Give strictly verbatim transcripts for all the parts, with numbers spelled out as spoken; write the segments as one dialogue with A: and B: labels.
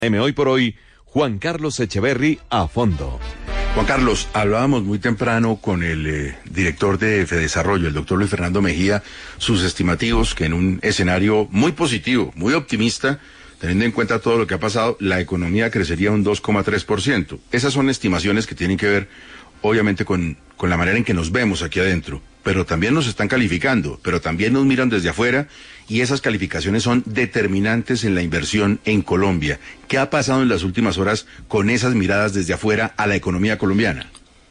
A: M Hoy por Hoy, Juan Carlos Echeverry a fondo.
B: Juan Carlos, hablábamos muy temprano con el eh, director de Fedesarrollo, el doctor Luis Fernando Mejía, sus estimativos que en un escenario muy positivo, muy optimista, teniendo en cuenta todo lo que ha pasado, la economía crecería un dos coma tres por ciento. Esas son estimaciones que tienen que ver, obviamente, con, con la manera en que nos vemos aquí adentro, pero también nos están calificando, pero también nos miran desde afuera, y esas calificaciones son determinantes en la inversión en Colombia. ¿Qué ha pasado en las últimas horas con esas miradas desde afuera a la economía colombiana?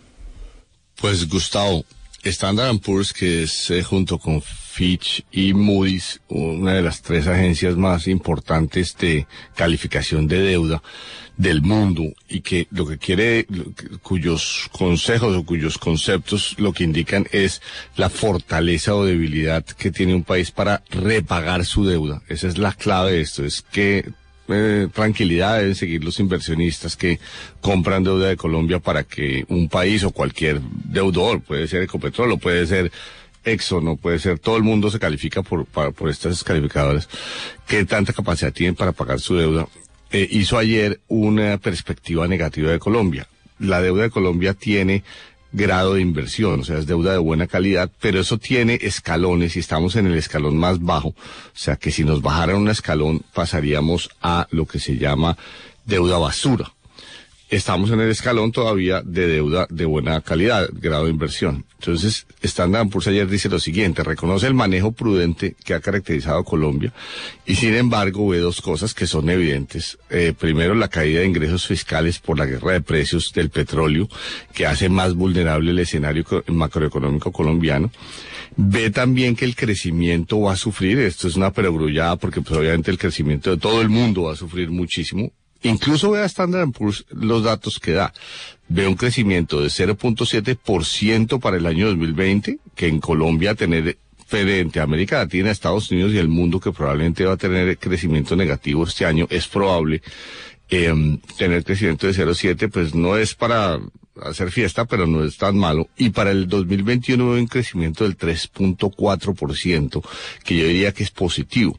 C: Pues, Gustavo, Standard and Poor's, que es eh, junto con Fitch y Moody's, una de las tres agencias más importantes de calificación de deuda del mundo, y que lo que quiere, cuyos consejos o cuyos conceptos lo que indican es la fortaleza o debilidad que tiene un país para repagar su deuda. Esa es la clave de esto, es que eh, tranquilidad deben seguir los inversionistas que compran deuda de Colombia para que un país o cualquier deudor, puede ser Ecopetrol, puede ser Exxon, no puede ser, todo el mundo se califica por, por, por estas calificadoras, que tanta capacidad tienen para pagar su deuda. Eh, hizo ayer una perspectiva negativa de Colombia. La deuda de Colombia tiene grado de inversión, o sea, es deuda de buena calidad, pero eso tiene escalones y estamos en el escalón más bajo. O sea, que si nos bajaran un escalón pasaríamos a lo que se llama deuda basura. Estamos en el escalón todavía de deuda de buena calidad, grado de inversión. Entonces, Standard and Poor's ayer dice lo siguiente: reconoce el manejo prudente que ha caracterizado a Colombia y, sin embargo, ve dos cosas que son evidentes. Eh, primero, la caída de ingresos fiscales por la guerra de precios del petróleo, que hace más vulnerable el escenario macroeconómico colombiano. Ve también que el crecimiento va a sufrir, esto es una perogrullada porque pues, obviamente el crecimiento de todo el mundo va a sufrir muchísimo. Incluso vea Standard and Poor's los datos que da. Ve un crecimiento de cero punto siete por ciento para el año dos mil veinte, que en Colombia tener frente a América Latina, Estados Unidos y el mundo, que probablemente va a tener crecimiento negativo este año, es probable. Eh, tener crecimiento de cero punto siete, pues no es para hacer fiesta, pero no es tan malo. Y para el dos mil veintiuno ve un crecimiento del tres punto cuatro por ciento, que yo diría que es positivo.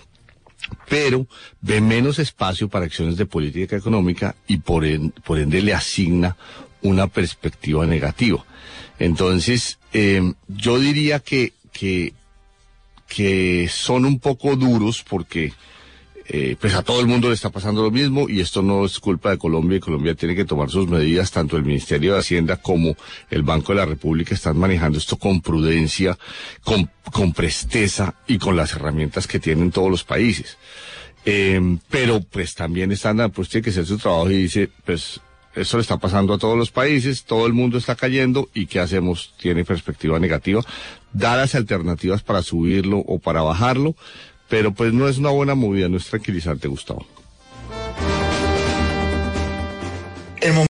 C: Pero ve menos espacio para acciones de política económica y por, en, por ende le asigna una perspectiva negativa. Entonces, eh, yo diría que, que, que son un poco duros porque eh, pues a todo el mundo le está pasando lo mismo, y esto no es culpa de Colombia, y Colombia tiene que tomar sus medidas. Tanto el Ministerio de Hacienda como el Banco de la República están manejando esto con prudencia, con, con presteza y con las herramientas que tienen todos los países. Eh, pero pues también están, pues tiene que hacer su trabajo y dice, pues eso le está pasando a todos los países, todo el mundo está cayendo, ¿y qué hacemos? Tiene perspectiva negativa, da las alternativas para subirlo o para bajarlo, pero pues no es una buena movida, no es tranquilizante, Gustavo.